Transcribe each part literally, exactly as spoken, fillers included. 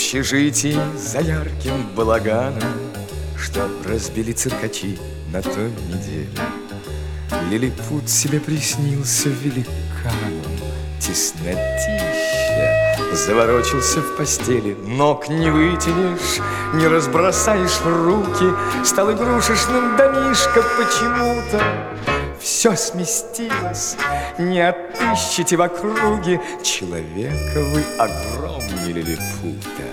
общежитии за ярким балаганом, что разбили циркачи на той неделе, лилипут себе приснился великаном. Теснотища заворочился в постели, ног не вытянешь, не разбросаешь в руки, стал игрушечным домишко почему-то. Все сместилось, не отыщете в округе человека вы огромнее лилипута.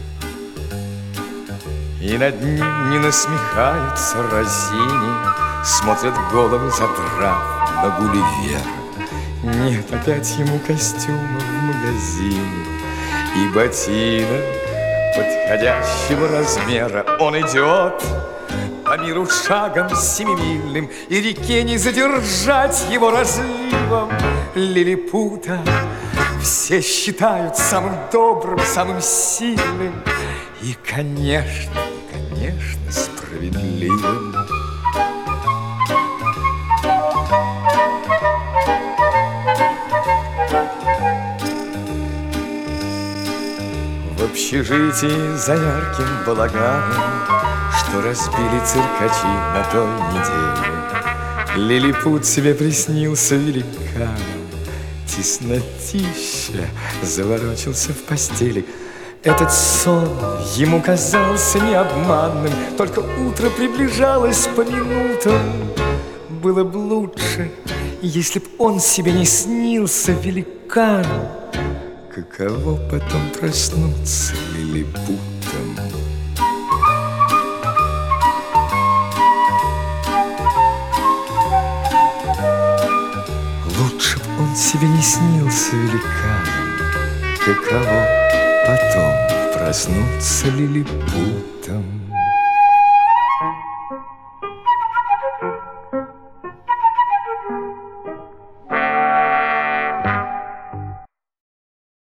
И над ним не насмехаются разини, смотрят головы задрав на Гулливера. Нет опять ему костюма в магазине и ботинок подходящего размера. Он идет по миру шагом семимильным, и реке не задержать его разливом. Лилипута все считают самым добрым, самым сильным и, конечно, конечно, справедливым. В общежитии за ярким балаганом, что разбили циркачи на той неделе, лилипут себе приснился великаном. Теснотища заворочился в постели. Этот сон ему казался необманным, только утро приближалось по минутам. Было бы лучше, если б он себе не снился великаном. Каково потом проснуться лилипутом? Лучше б он себе не снился великаном. Каково потом проснуться лилипутом?